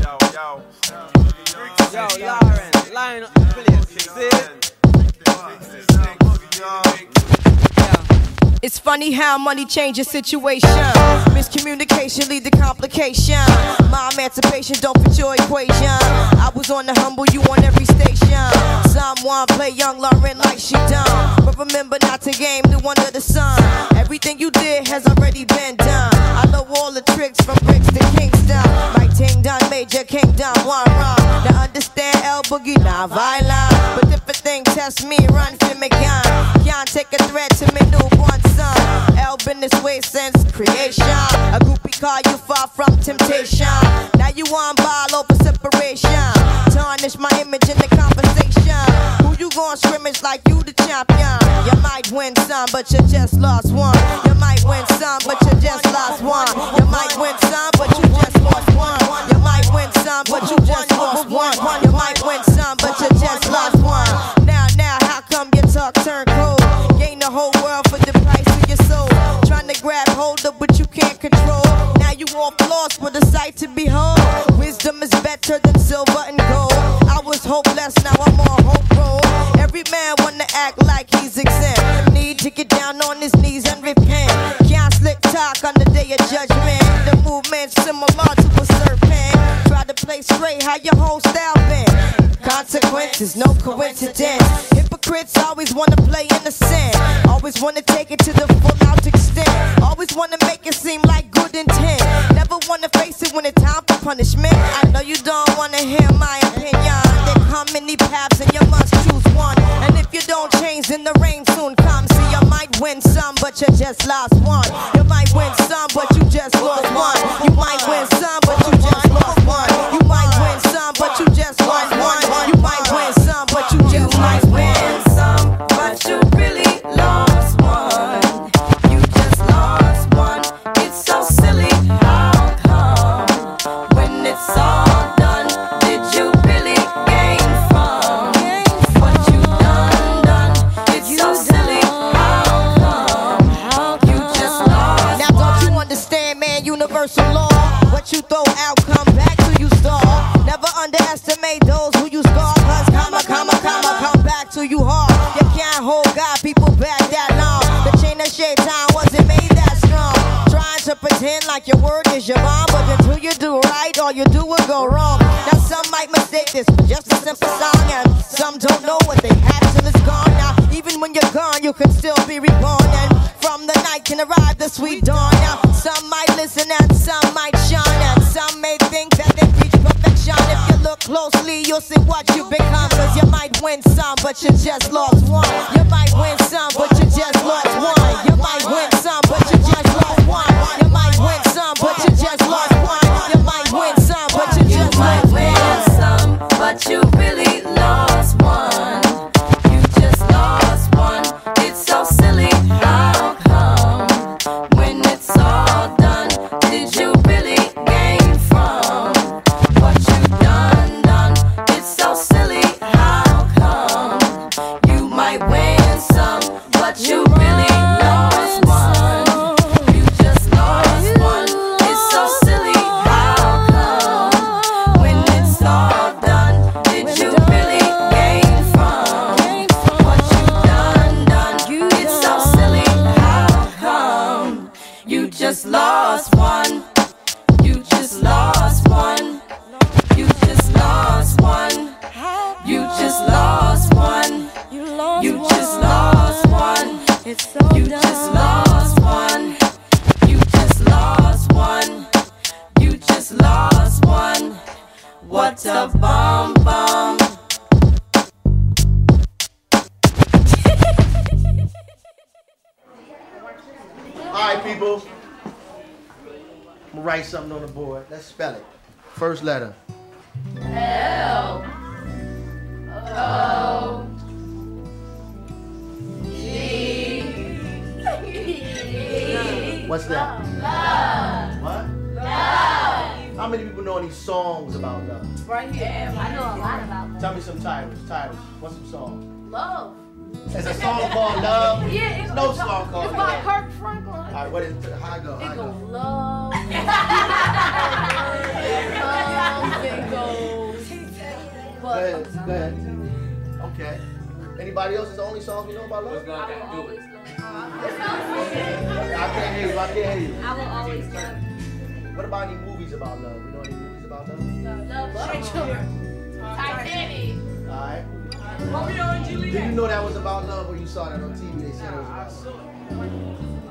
Yo, Lauren, line up the place, see? It's funny how money changes situation. Miscommunication lead to complication. My emancipation don't fit your equation. I was on the humble, you on every station. Someone play young Lauren like she done, but remember not to game new under the sun. Everything you did has already been done. I know all the tricks from bricks to Kingston. My ting done, Major Kingdom, one wrong. Now understand El Boogie, not violent, but if a thing test me, run for me gun. Can't take a threat to me newborn son. El been this way since creation. A groupie call you far from temptation. Now you on ball over separation. Tarnish my image in the conversation. Who you gon' scrimmage like you the champion? You might win some, but you just lost one. You might win some, but you just lost one. You might win some, but you just lost one. You might win some, but you just lost one. You might win some, but you just lost one. Now, how come your talk turn cold? Gain the whole world for the price of your soul. Trying to grab hold of what you can't control. Now you all lost with a sight to behold. Wisdom is better than silver and gold. I was hopeless, now I'm on hope roll. Every man wanna act like he's exempt. Need to get down on his knees and repent. Can't slick talk on the day of judgment. The movement's similar to a serpent. Try to play straight, how your whole style been. Consequences, no coincidence. Hypocrites always wanna play innocent. Always wanna take it to the full out extent. Always wanna make it seem like good intent. Never wanna face it when it's time for punishment. I know you don't wanna hear my opinion. There come many paths and you must choose one. And if you don't change, then the rain soon comes. See, you might win some, but you just lost one. You might win some, but you just lost one. You might win some, but you just lost one. You might win some, but you just lost one. You might win some, but you just lost one. Some, but you really lost one. You just lost one. It's so silly. How come when it's all done, did you really gain from what you done? It's so silly. How come you just lost? Now don't you understand, man? Universal law. What you throw out, come back to you stall. Never underestimate those who you scar. Cause come back to you hard. You can't hold God, people back that long. The chain of shaitan wasn't made that strong. Trying to pretend like your word is your bond, but until you do right, all you do will go wrong. Now some might mistake this for just a simple song, and some don't know what they had till it's gone. Now even when you're gone, you can still be reborn, and from the night can arrive the sweet dawn. Now some might listen and some might shine, and some may think that they reach perfection. If you look closely, you'll see what you become. Cause you might win some, but you just lost one. You might win some, but you just lost one. You might win some, but you just lost one. You might win some, but you just lost one. You might win some, but you just lost one. Some, but you really lost one. You just lost one. It's so silly. How come when it's all done, did you really gain from what you done? It's so silly. How come you might win some, but you really lost one? You just lost one. It's so silly. How come when it's all done, did you really gain from what you done? It's so silly. How come you just lost one? You just lost one. You just lost one. You just lost one. You just lost one. You just lost one. You just lost one. You just lost one. What a bomb bomb. Alright, people. I'm gonna write something on the board. Let's spell it. First letter. L O G. What's that? Love. What? Love. How many people know any songs about love? Right here. I know a lot about love. Tell me some titles. What's some songs? Love. There's a song called Love. Yeah, There's no song called it's by Love. Kirk Franklin. Alright, what is how I go? It How I goes go? love. Love. Anybody else? Is the only songs we know about love? What's love got to do with it? I can't hear you. I can't hear you. I will always love. What about any movies about love? You know any movies about love? Titanic. All right. Romeo and Juliet. Did you know that was about love, or you saw that on TV? They said it was about love.